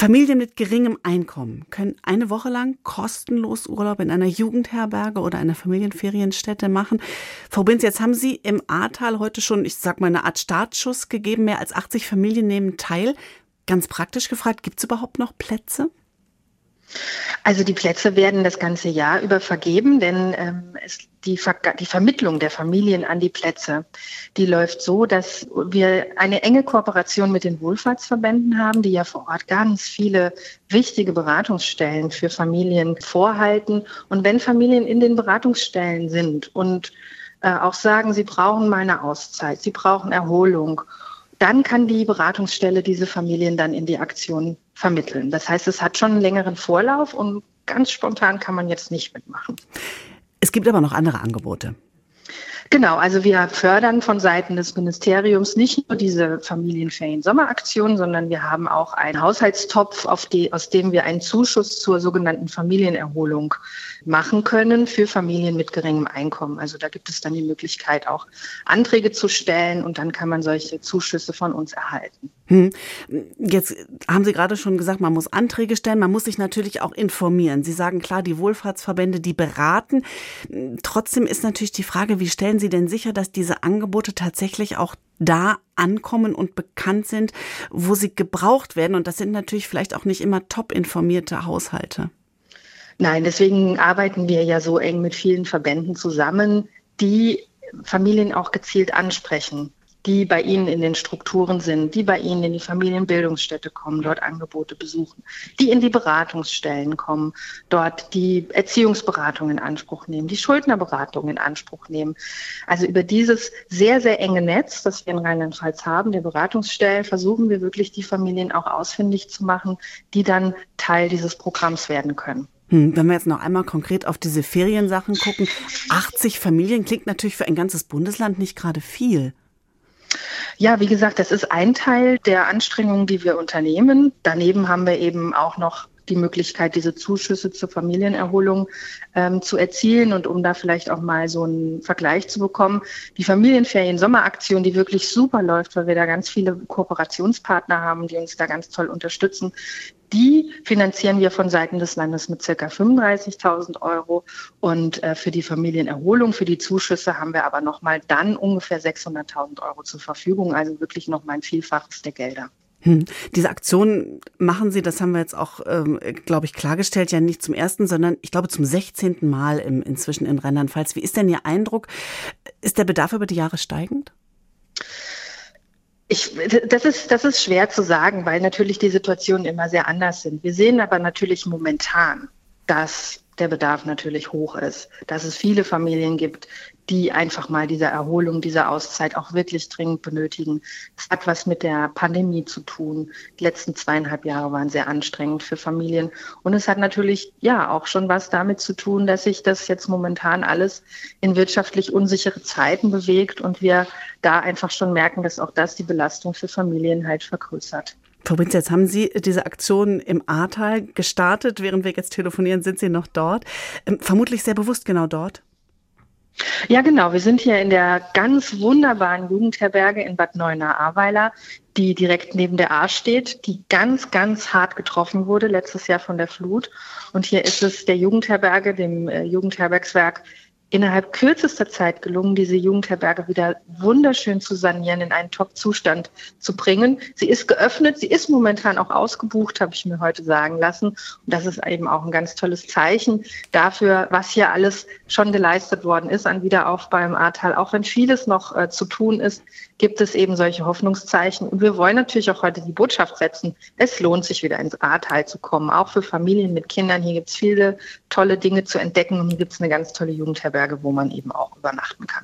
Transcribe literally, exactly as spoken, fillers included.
Familien mit geringem Einkommen können eine Woche lang kostenlos Urlaub in einer Jugendherberge oder einer Familienferienstätte machen. Frau Binz, jetzt haben Sie im Ahrtal heute schon, ich sag mal, eine Art Startschuss gegeben. Mehr als achtzig Familien nehmen teil. Ganz praktisch gefragt, gibt es überhaupt noch Plätze? Also die Plätze werden das ganze Jahr über vergeben, denn ähm, es, die, Ver- die Vermittlung der Familien an die Plätze, die läuft so, dass wir eine enge Kooperation mit den Wohlfahrtsverbänden haben, die ja vor Ort ganz viele wichtige Beratungsstellen für Familien vorhalten. Und wenn Familien in den Beratungsstellen sind und äh, auch sagen, sie brauchen mal eine Auszeit, sie brauchen Erholung, dann kann die Beratungsstelle diese Familien dann in die Aktion vermitteln. Das heißt, es hat schon einen längeren Vorlauf und ganz spontan kann man jetzt nicht mitmachen. Es gibt aber noch andere Angebote. Genau, also wir fördern von Seiten des Ministeriums nicht nur diese Familienferien-Sommeraktion, sondern wir haben auch einen Haushaltstopf, auf die, aus dem wir einen Zuschuss zur sogenannten Familienerholung machen können für Familien mit geringem Einkommen. Also da gibt es dann die Möglichkeit, auch Anträge zu stellen und dann kann man solche Zuschüsse von uns erhalten. Hm. Jetzt haben Sie gerade schon gesagt, man muss Anträge stellen, man muss sich natürlich auch informieren. Sie sagen klar, die Wohlfahrtsverbände, die beraten. Trotzdem ist natürlich die Frage, wie stellen Sie denn sicher, dass diese Angebote tatsächlich auch da ankommen und bekannt sind, wo sie gebraucht werden? Und das sind natürlich vielleicht auch nicht immer top informierte Haushalte. Nein, deswegen arbeiten wir ja so eng mit vielen Verbänden zusammen, die Familien auch gezielt ansprechen, die bei ihnen in den Strukturen sind, die bei ihnen in die Familienbildungsstätte kommen, dort Angebote besuchen, die in die Beratungsstellen kommen, dort die Erziehungsberatung in Anspruch nehmen, die Schuldnerberatung in Anspruch nehmen. Also über dieses sehr, sehr enge Netz, das wir in Rheinland-Pfalz haben, der Beratungsstellen, versuchen wir wirklich, die Familien auch ausfindig zu machen, die dann Teil dieses Programms werden können. Hm, wenn wir jetzt noch einmal konkret auf diese Feriensachen gucken, achtzig Familien klingt natürlich für ein ganzes Bundesland nicht gerade viel. Ja, wie gesagt, das ist ein Teil der Anstrengungen, die wir unternehmen. Daneben haben wir eben auch noch die Möglichkeit, diese Zuschüsse zur Familienerholung ähm, zu erzielen. Und um da vielleicht auch mal so einen Vergleich zu bekommen, die Familienferien-Sommeraktion, die wirklich super läuft, weil wir da ganz viele Kooperationspartner haben, die uns da ganz toll unterstützen, die finanzieren wir von Seiten des Landes mit ca. fünfunddreißigtausend Euro. Und äh, für die Familienerholung, für die Zuschüsse haben wir aber nochmal dann ungefähr sechshunderttausend Euro zur Verfügung. Also wirklich nochmal ein Vielfaches der Gelder. Hm. Diese Aktion machen Sie, das haben wir jetzt auch, ähm, glaube ich, klargestellt, ja nicht zum ersten, sondern ich glaube zum sechzehnten Mal im, inzwischen in Rheinland-Pfalz. Wie ist denn Ihr Eindruck? Ist der Bedarf über die Jahre steigend? Ich, das ist, das ist schwer zu sagen, weil natürlich die Situationen immer sehr anders sind. Wir sehen aber natürlich momentan, dass der Bedarf natürlich hoch ist, dass es viele Familien gibt, die einfach mal diese Erholung, diese Auszeit auch wirklich dringend benötigen. Es hat was mit der Pandemie zu tun. Die letzten zweieinhalb Jahre waren sehr anstrengend für Familien. Und es hat natürlich ja auch schon was damit zu tun, dass sich das jetzt momentan alles in wirtschaftlich unsichere Zeiten bewegt und wir da einfach schon merken, dass auch das die Belastung für Familien halt vergrößert. Frau Binz, jetzt haben Sie diese Aktion im Ahrtal gestartet. Während wir jetzt telefonieren, sind Sie noch dort. Ähm, vermutlich sehr bewusst genau dort. Ja, genau. Wir sind hier in der ganz wunderbaren Jugendherberge in Bad Neuenahr-Ahrweiler, die direkt neben der Ahr steht, die ganz, ganz hart getroffen wurde letztes Jahr von der Flut. Und hier ist es der Jugendherberge, dem äh, Jugendherbergswerk, innerhalb kürzester Zeit gelungen, diese Jugendherberge wieder wunderschön zu sanieren, in einen Top-Zustand zu bringen. Sie ist geöffnet, sie ist momentan auch ausgebucht, habe ich mir heute sagen lassen. Und das ist eben auch ein ganz tolles Zeichen dafür, was hier alles schon geleistet worden ist an Wiederaufbau im Ahrtal. Auch wenn vieles noch äh, zu tun ist, gibt es eben solche Hoffnungszeichen. Und wir wollen natürlich auch heute die Botschaft setzen, es lohnt sich wieder ins Ahrtal zu kommen, auch für Familien mit Kindern. Hier gibt es viele tolle Dinge zu entdecken und hier gibt es eine ganz tolle Jugendherberge, wo man eben auch übernachten kann.